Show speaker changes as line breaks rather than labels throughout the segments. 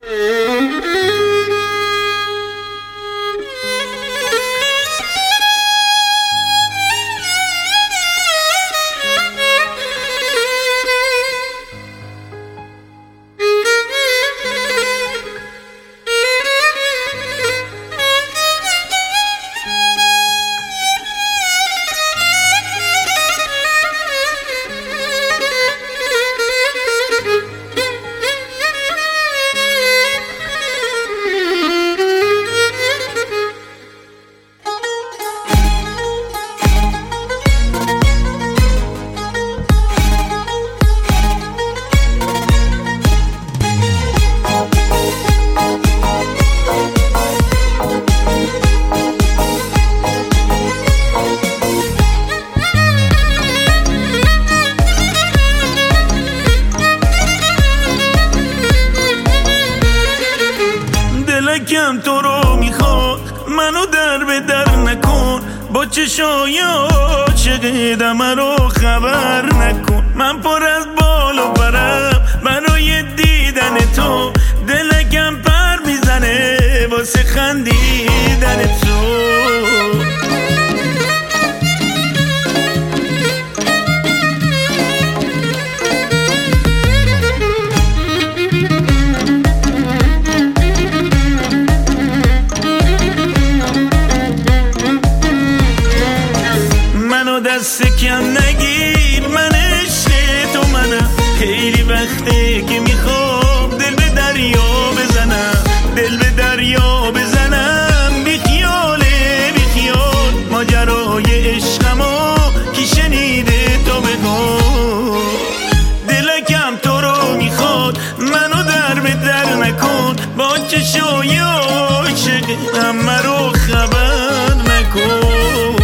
دلکم تو رو میخواد، منو در به در نکن، با چشای عاشق دمه رو خبر نکن. من پر از بال و برم برای دیدن تو، دلکم پر میزنه واسه خندیدن تو. دست کم نگیر، من عشق تو منم، خیلی وقته که میخوام دل به دریا بزنم، دل به دریا بزنم. بی خیاله بی خیال ماجرای عشقمو کی شنیده تو بگو. دلکم تو رو میخواد، منو در به در نکن، با چشای عاشق همه رو خبر نکن.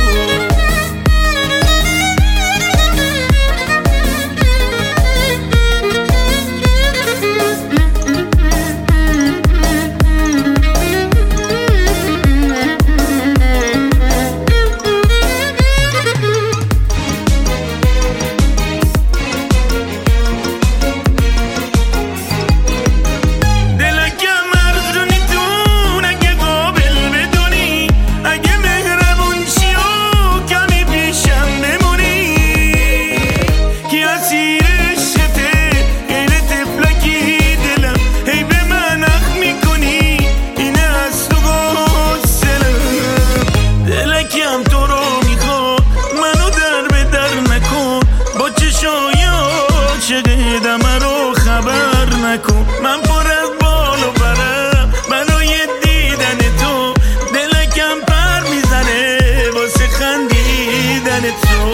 دمه رو خبر نکن، من پر از بال و برم برای دیدن تو، دلکم پر میزنه واسه خندیدن تو.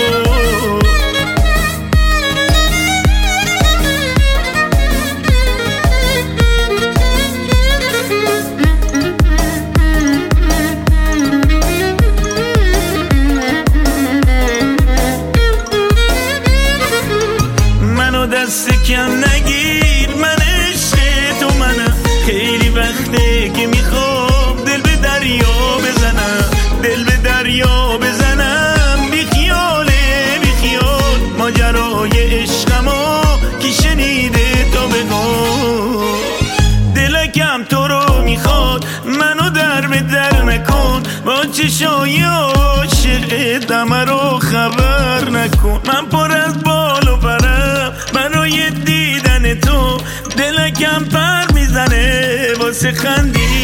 دست کم نگیر، من عشق تو منم، خیلی وقته که میخوام دل به دریا بزنم، دل به دریا بزنم. بی خیاله بی خیال ماجرای عشقمو کی شنیده تو بگو. دلکم تو رو میخواد، منو در به در نکن، با چشای عاشق دمه رو خبر نکن. من پر از بال و برم برای دیدن تو، دلکم پر میزنه واسه خندی